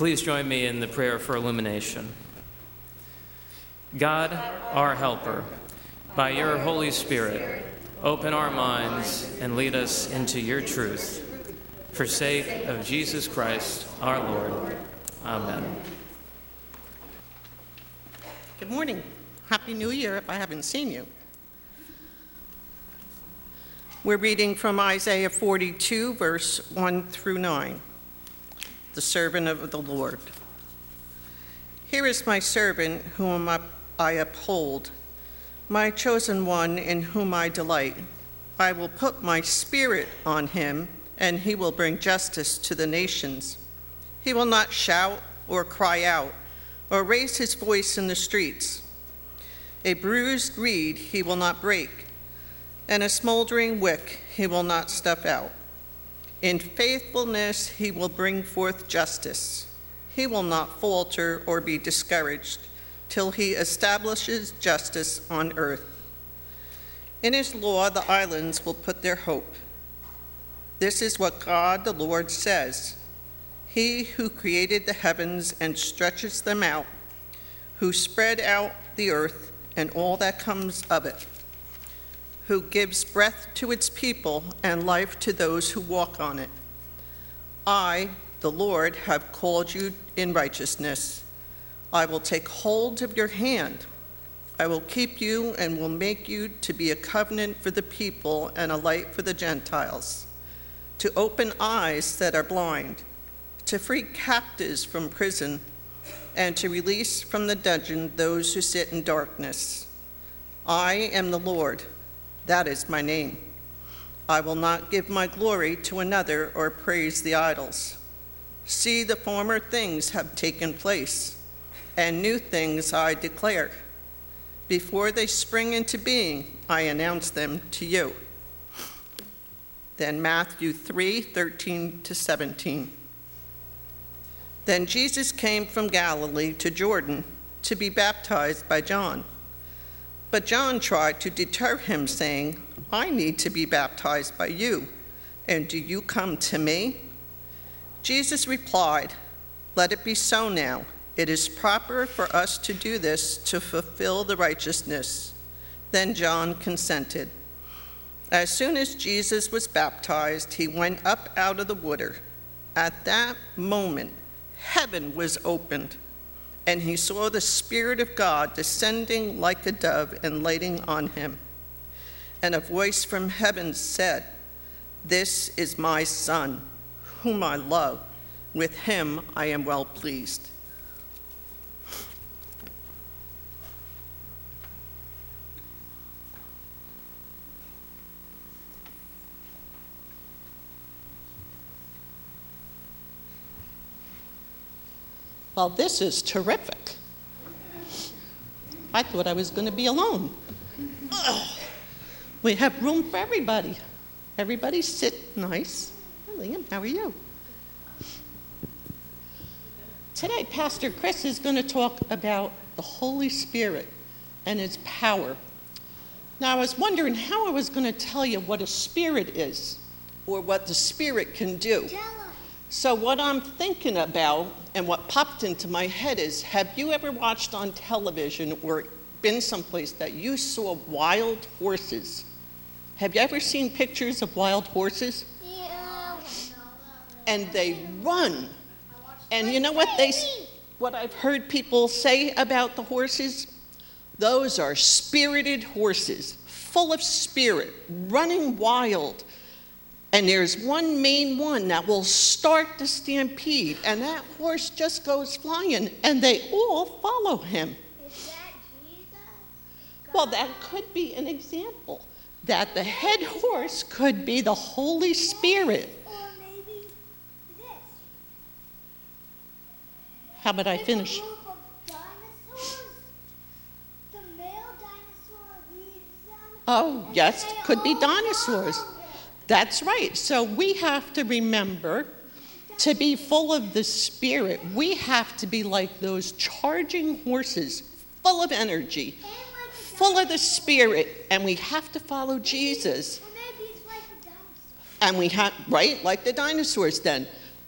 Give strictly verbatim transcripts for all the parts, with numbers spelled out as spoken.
please join me in the prayer for illumination. God, our helper, by your Holy Spirit, open our minds and lead us into your truth. For sake of Jesus Christ, our Lord. Amen. Good morning. Happy New Year if I haven't seen you. We're reading from Isaiah forty-two, verse one through nine. The servant of the Lord. Here is my servant whom I uphold, my chosen one in whom I delight. I will put my spirit on him, and he will bring justice to the nations. He will not shout or cry out or raise his voice in the streets. A bruised reed he will not break, and a smoldering wick he will not stuff out. In faithfulness he will bring forth justice. He will not falter or be discouraged till he establishes justice on earth. In his law the islands will put their hope. This is what God the Lord says. He who created the heavens and stretches them out, who spread out the earth and all that comes of it, who gives breath to its people and life to those who walk on it. I, the Lord, have called you in righteousness. I will take hold of your hand. I will keep you and will make you to be a covenant for the people and a light for the Gentiles, to open eyes that are blind, to free captives from prison, and to release from the dungeon those who sit in darkness. I am the Lord. That is my name. I will not give my glory to another or praise the idols. See, the former things have taken place, and new things I declare. Before they spring into being, I announce them to you. Then Matthew three, thirteen to seventeen. Then Jesus came from Galilee to Jordan to be baptized by John. But John tried to deter him, saying, I need to be baptized by you, and do you come to me? Jesus replied, Let it be so now. It is proper for us to do this to fulfill the righteousness. Then John consented. As soon as Jesus was baptized, he went up out of the water. At that moment, heaven was opened, and he saw the Spirit of God descending like a dove and lighting on him. And a voice from heaven said, This is my Son, whom I love. With him I am well pleased. Well, this is terrific. I thought I was going to be alone. Ugh. We have room for everybody. Everybody sit nice. Hi, Liam, how are you? Today, Pastor Chris is going to talk about the Holy Spirit and its power. Now, I was wondering how I was going to tell you what a spirit is or what the Spirit can do. So what I'm thinking about and what popped into my head is, have you ever watched on television or been someplace that you saw wild horses? Have you ever seen pictures of wild horses? Yeah. And they run. And you know what they, what I've heard people say about the horses? Those are spirited horses, full of spirit, running wild. And there's one main one that will start the stampede, and that horse just goes flying, and they all follow him. Is that Jesus? Well, that could be an example, that the head horse could be the Holy Spirit. Or maybe this. How about I It's finish? a group of dinosaurs. The male dinosaur leads them. Oh, and yes, they could be all dinosaurs. follow them. That's right. So we have to remember to be full of the Spirit. We have to be like those charging horses, full of energy, And like a full of the Spirit, and we have to follow Jesus. Or maybe it's like a dinosaur. And we have, right, like the dinosaurs then.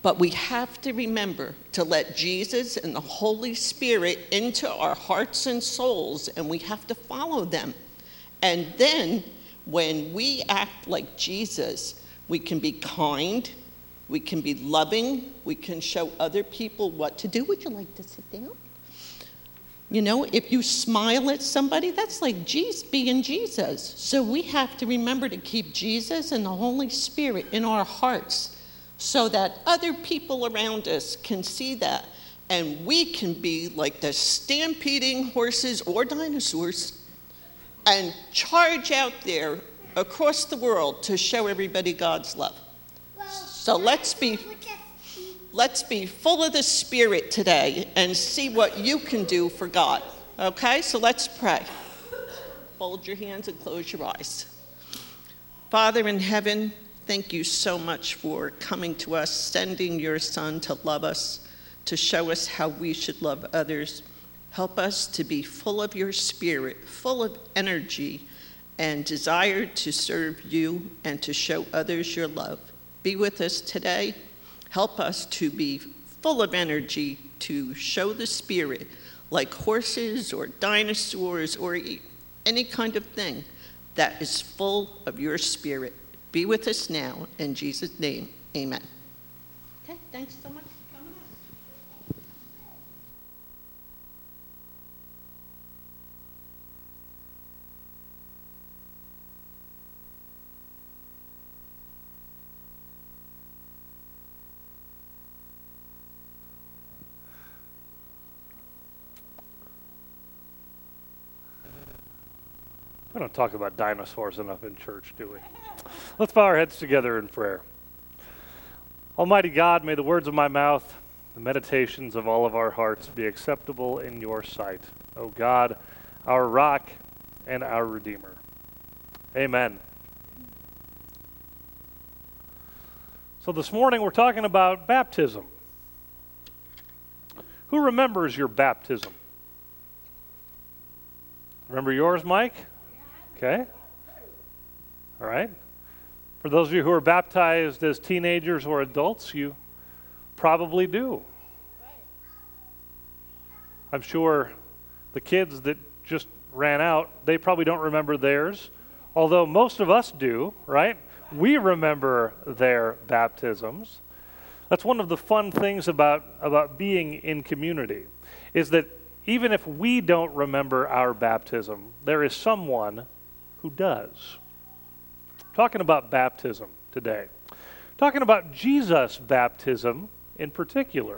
But we have to remember to let Jesus and the Holy Spirit into our hearts and souls, and we have to follow them. And then when we act like Jesus, we can be kind, we can be loving, we can show other people what to do. Would you like to sit down? You know, if you smile at somebody, that's like Jesus, being Jesus. So we have to remember to keep Jesus and the Holy Spirit in our hearts so that other people around us can see that, and we can be like the stampeding horses or dinosaurs and charge out there across the world to show everybody God's love. So let's be let's be full of the Spirit today and see what you can do for God. Okay, so let's pray. Fold your hands and close your eyes. Father in heaven, thank you so much for coming to us, sending your Son to love us, to show us how we should love others. Help us to be full of your Spirit, full of energy, and desire to serve you and to show others your love. Be with us today. Help us to be full of energy to show the Spirit like horses or dinosaurs or any kind of thing that is full of your Spirit. Be with us now. In Jesus' name, amen. Okay, thanks so much for coming out. We don't talk about dinosaurs enough in church, do we? Let's bow our heads together in prayer. Almighty God, may the words of my mouth, the meditations of all of our hearts be acceptable in your sight. O God, our rock and our Redeemer. Amen. So this morning we're talking about baptism. Who remembers your baptism? Remember yours, Mike? Okay. All right. For those of you who are baptized as teenagers or adults, you probably do. I'm sure the kids that just ran out, they probably don't remember theirs, although most of us do, right? We remember their baptisms. That's one of the fun things about, about being in community, is that even if we don't remember our baptism, there is someone who does. Talking about baptism today. Talking about Jesus' baptism in particular.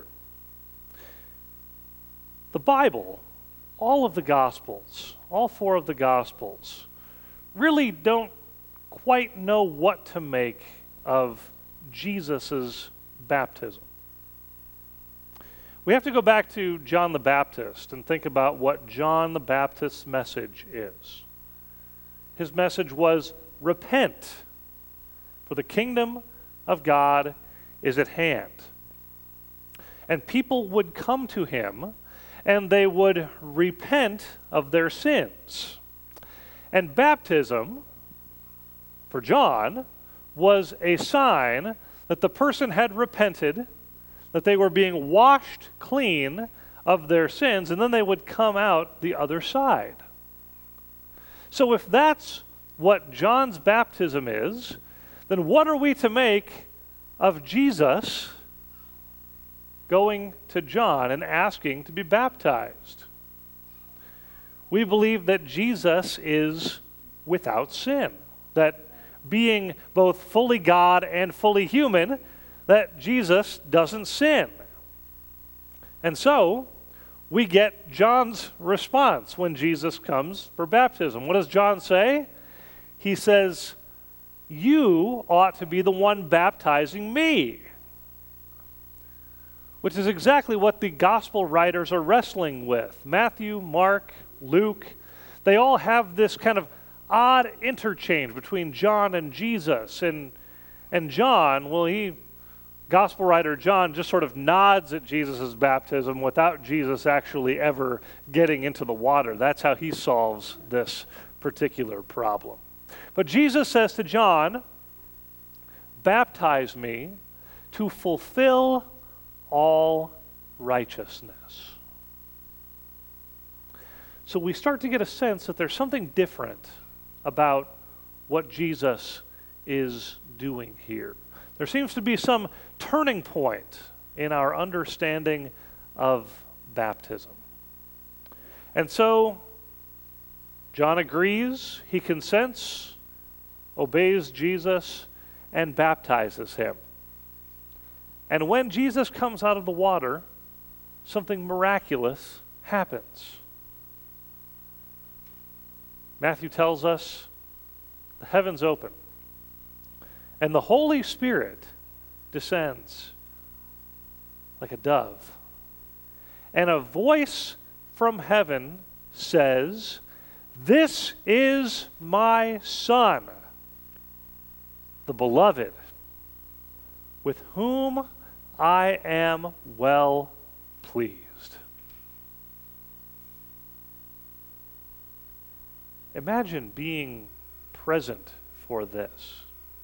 The Bible, all of the Gospels, all four of the Gospels, really don't quite know what to make of Jesus' baptism. We have to go back to John the Baptist and think about what John the Baptist's message is. His message was, repent, for the kingdom of God is at hand. And people would come to him and they would repent of their sins. And baptism, for John, was a sign that the person had repented, that they were being washed clean of their sins, and then they would come out the other side. So if that's what John's baptism is, then what are we to make of Jesus going to John and asking to be baptized? We believe that Jesus is without sin, that being both fully God and fully human, that Jesus doesn't sin. And so, we get John's response when Jesus comes for baptism. What does John say? He says, you ought to be the one baptizing me. Which is exactly what the gospel writers are wrestling with. Matthew, Mark, Luke, they all have this kind of odd interchange between John and Jesus. And, and John, well, he... Gospel writer John just sort of nods at Jesus' baptism without Jesus actually ever getting into the water. That's how he solves this particular problem. But Jesus says to John, baptize me to fulfill all righteousness. So we start to get a sense that there's something different about what Jesus is doing here. There seems to be some turning point in our understanding of baptism. And so John agrees, he consents, obeys Jesus, and baptizes him. And when Jesus comes out of the water, something miraculous happens. Matthew tells us the heavens open, and the Holy Spirit descends like a dove. And a voice from heaven says, "This is my Son, the beloved, with whom I am well pleased." Imagine being present for this.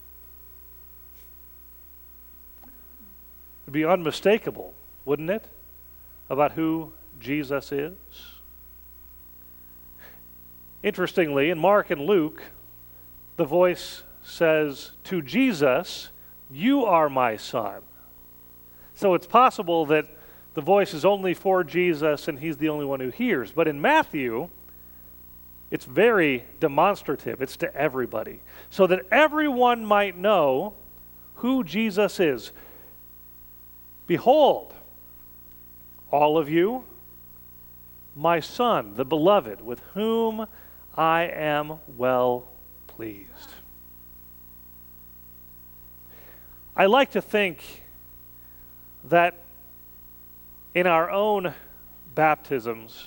It would be unmistakable, wouldn't it, about who Jesus is? Interestingly, in Mark and Luke, the voice says to Jesus, "You are my Son." So it's possible that the voice is only for Jesus and he's the only one who hears. But in Matthew, it's very demonstrative. It's to everybody, so that everyone might know who Jesus is. "Behold, all of you, my Son, the beloved, with whom I am well pleased." I like to think that in our own baptisms,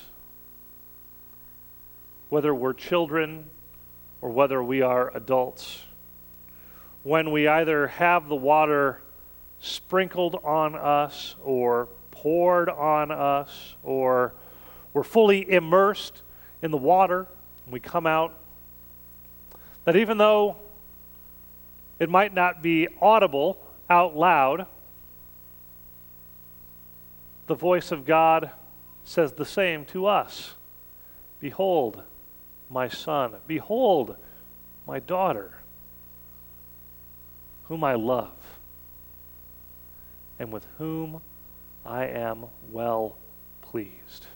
whether we're children or whether we are adults, when we either have the water sprinkled on us or poured on us, or we're fully immersed in the water and we come out, that even though it might not be audible out loud, the voice of God says the same to us. "Behold, my Son. Behold, my daughter, whom I love, and with whom I am well pleased."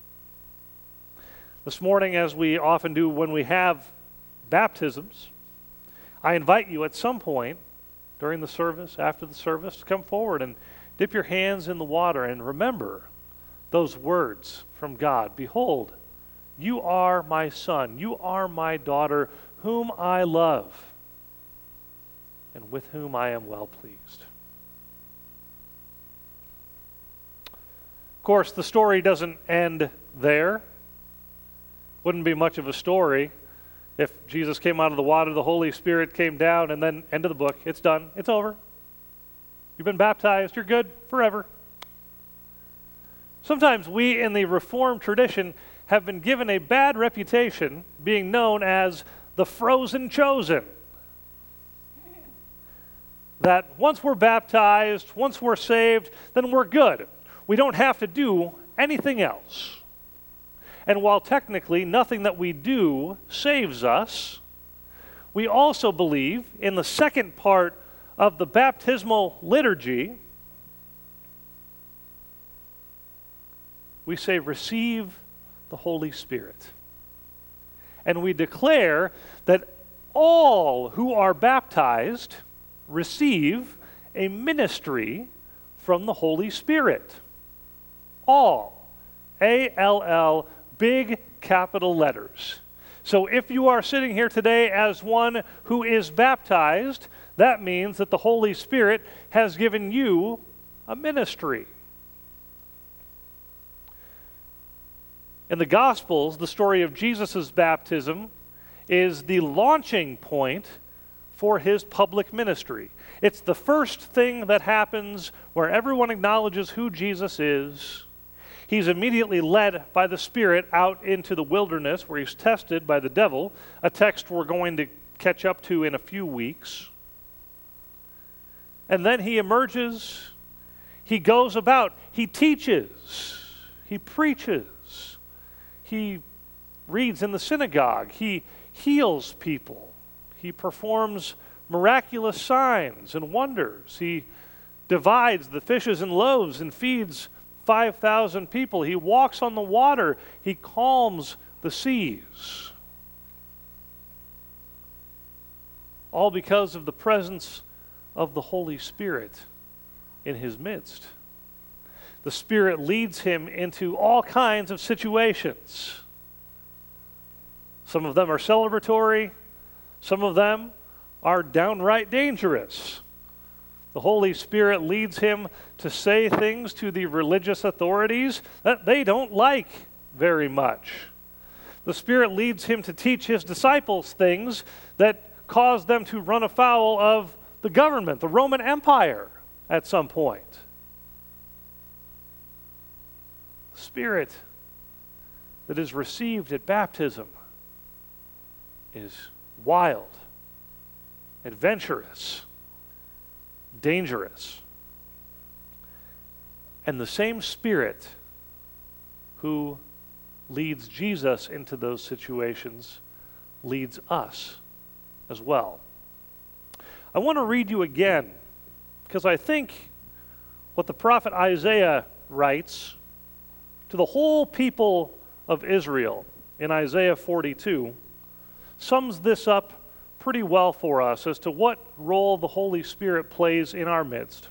This morning, as we often do when we have baptisms, I invite you at some point during the service, after the service, to come forward and dip your hands in the water and remember those words from God. "Behold, you are my Son, you are my daughter, whom I love, and with whom I am well pleased." Of course, the story doesn't end there. Wouldn't be much of a story if Jesus came out of the water, the Holy Spirit came down, and then end of the book. It's done. It's over. You've been baptized. You're good forever. Sometimes we in the Reformed tradition have been given a bad reputation, being known as the frozen chosen. That once we're baptized, once we're saved, then we're good. We don't have to do anything else. And while technically nothing that we do saves us, we also believe in the second part of the baptismal liturgy, we say, "Receive the Holy Spirit." And we declare that all who are baptized receive a ministry from the Holy Spirit. All. A L L, big capital letters. So if you are sitting here today as one who is baptized, that means that the Holy Spirit has given you a ministry. In the Gospels, the story of Jesus' baptism is the launching point for his public ministry. It's the first thing that happens where everyone acknowledges who Jesus is. He's immediately led by the Spirit out into the wilderness where he's tested by the devil, a text we're going to catch up to in a few weeks. And then he emerges, he goes about, he teaches, he preaches, he reads in the synagogue, he heals people, he performs miraculous signs and wonders, he divides the fishes and loaves and feeds five thousand people, he walks on the water, he calms the seas. All because of the presence of the Holy Spirit in his midst. The Spirit leads him into all kinds of situations. Some of them are celebratory, some of them are downright dangerous. The Holy Spirit leads him to say things to the religious authorities that they don't like very much. The Spirit leads him to teach his disciples things that cause them to run afoul of the government, the Roman Empire, at some point. The Spirit that is received at baptism is wild, adventurous, dangerous. And the same Spirit who leads Jesus into those situations leads us as well. I want to read you again, because I think what the prophet Isaiah writes to the whole people of Israel in Isaiah forty-two sums this up pretty well for us as to what role the Holy Spirit plays in our midst.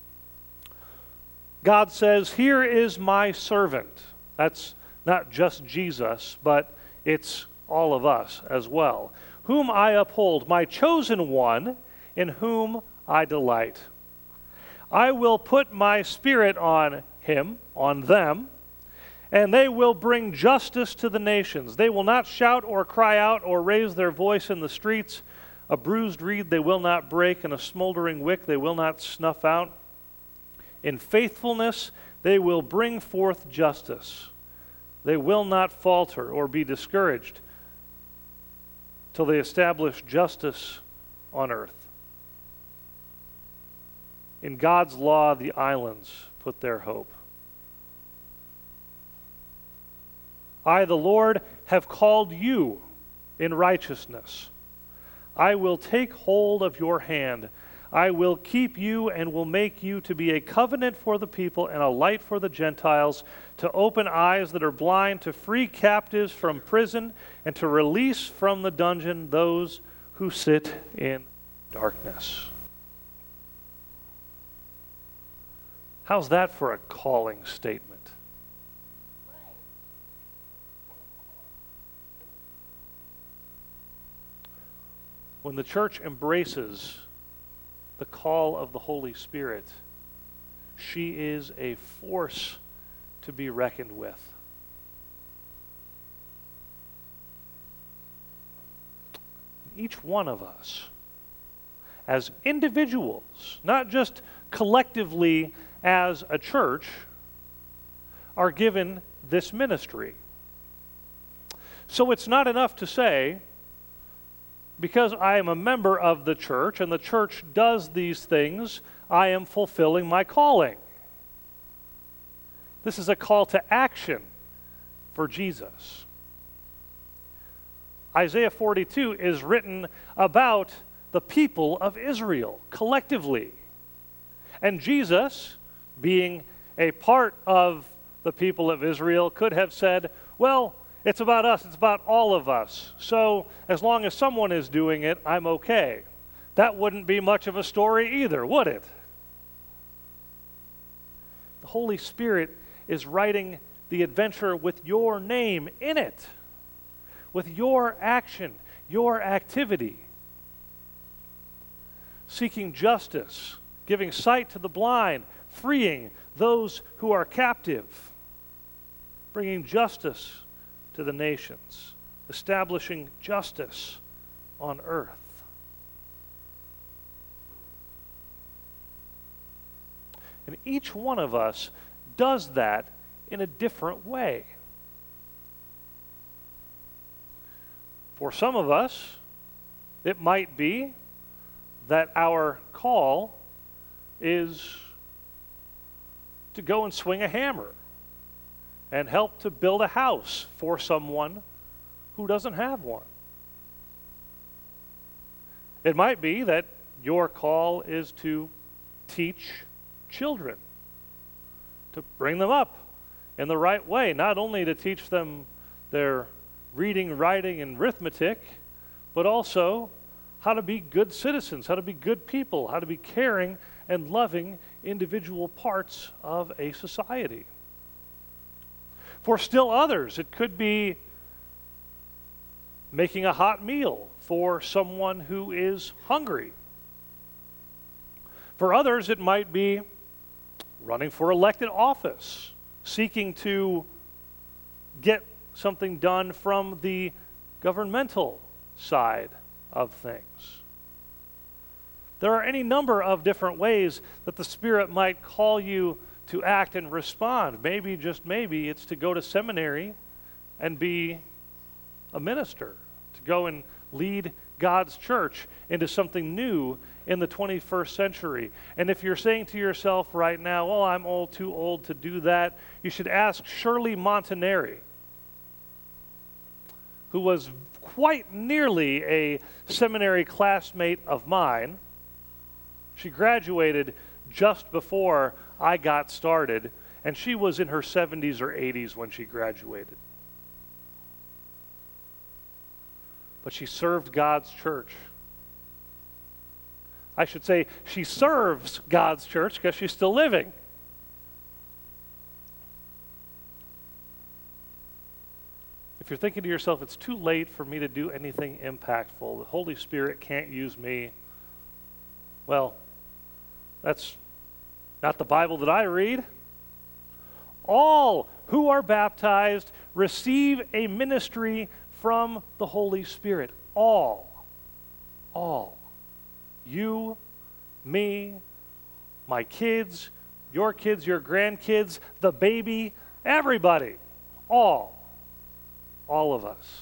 God says, "Here is my servant." That's not just Jesus, but it's all of us as well. "Whom I uphold, my chosen one, in whom I delight. I will put my Spirit on him, on them, and they will bring justice to the nations. They will not shout or cry out or raise their voice in the streets. A bruised reed they will not break, and a smoldering wick they will not snuff out. In faithfulness they will bring forth justice. They will not falter or be discouraged till they establish justice on earth. In God's law the islands put their hope. I, the Lord, have called you in righteousness. I will take hold of your hand. I will keep you and will make you to be a covenant for the people and a light for the Gentiles, to open eyes that are blind, to free captives from prison, and to release from the dungeon those who sit in darkness." How's that for a calling statement? When the church embraces the call of the Holy Spirit, she is a force to be reckoned with. Each one of us, as individuals, not just collectively as a church, are given this ministry. So it's not enough to say, because I am a member of the church and the church does these things, I am fulfilling my calling. This is a call to action for Jesus. Isaiah forty-two is written about the people of Israel collectively. And Jesus, being a part of the people of Israel, could have said, well, it's about us, it's about all of us. So as long as someone is doing it, I'm okay. That wouldn't be much of a story either, would it? The Holy Spirit is writing the adventure with your name in it, with your action, your activity. Seeking justice, giving sight to the blind, freeing those who are captive, bringing justice to the nations, establishing justice on earth. And each one of us does that in a different way. For some of us, it might be that our call is to go and swing a hammer and help to build a house for someone who doesn't have one. It might be that your call is to teach children, to bring them up in the right way, not only to teach them their reading, writing, and arithmetic, but also how to be good citizens, how to be good people, how to be caring and loving individual parts of a society. For still others, it could be making a hot meal for someone who is hungry. For others, it might be running for elected office, seeking to get something done from the governmental side of things. There are any number of different ways that the Spirit might call you to act and respond. Maybe, just maybe, it's to go to seminary and be a minister, to go and lead God's church into something new in the twenty-first century. And if you're saying to yourself right now, oh, I'm old, too old to do that, you should ask Shirley Montanari, who was quite nearly a seminary classmate of mine. She graduated just before I got started, and she was in her seventies or eighties when she graduated. But she served God's church. I should say she serves God's church because she's still living. If you're thinking to yourself, it's too late for me to do anything impactful, the Holy Spirit can't use me, well, that's not the Bible that I read. All who are baptized receive a ministry from the Holy Spirit. All. All. You, me, my kids, your kids, your grandkids, the baby, everybody. All. All of us.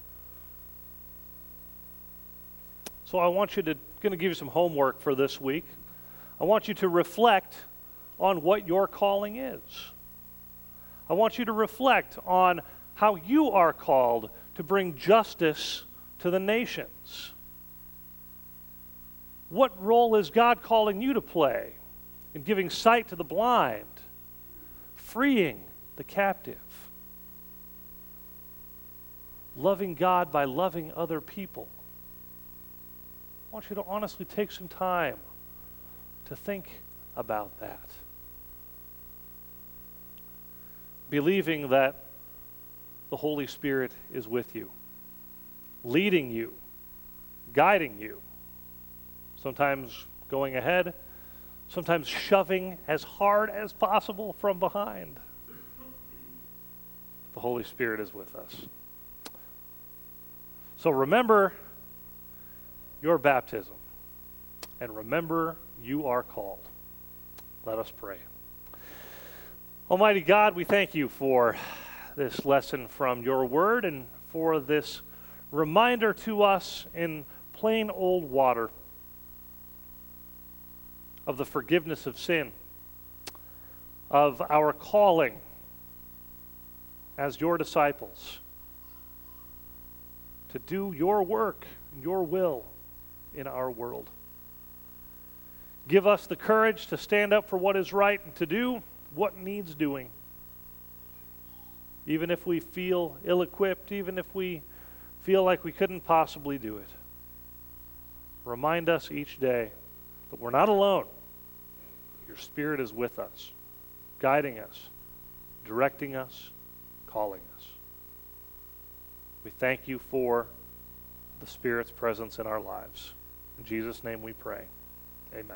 So I want you to, going to give you some homework for this week. I want you to reflect on what your calling is. I want you to reflect on how you are called to bring justice to the nations. What role is God calling you to play in giving sight to the blind, freeing the captive, loving God by loving other people? I want you to honestly take some time to think about that. Believing that the Holy Spirit is with you, leading you, guiding you, sometimes going ahead, sometimes shoving as hard as possible from behind. The Holy Spirit is with us. So remember your baptism, and remember you are called. Let us pray. Almighty God, we thank you for this lesson from your word and for this reminder to us in plain old water of the forgiveness of sin, of our calling as your disciples to do your work, your will in our world. Give us the courage to stand up for what is right and to do what needs doing. Even if we feel ill-equipped, even if we feel like we couldn't possibly do it. Remind us each day that we're not alone. Your Spirit is with us, guiding us, directing us, calling us. We thank you for the Spirit's presence in our lives. In Jesus' name we pray. Amen.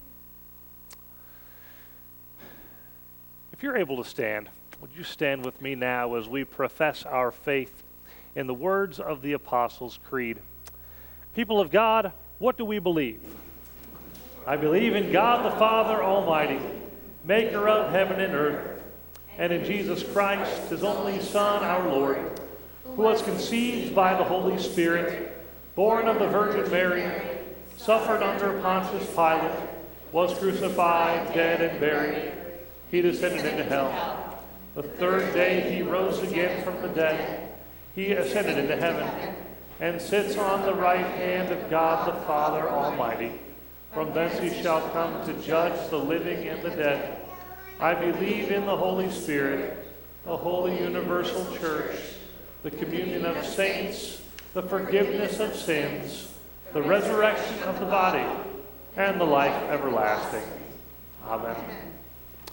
If you're able to stand, would you stand with me now as we profess our faith in the words of the Apostles' Creed? People of God, what do we believe? I believe in God the Father Almighty, maker of heaven and earth, and in Jesus Christ, his only Son, our Lord, who was conceived by the Holy Spirit, born of the Virgin Mary, suffered under Pontius Pilate, was crucified, dead, and buried. He descended into hell. The third day he rose again from the dead. He ascended into heaven and sits on the right hand of God the Father Almighty. From thence he shall come to judge the living and the dead. I believe in the Holy Spirit, the holy universal church, the communion of saints, the forgiveness of sins, the resurrection of the body, and the life everlasting. Amen.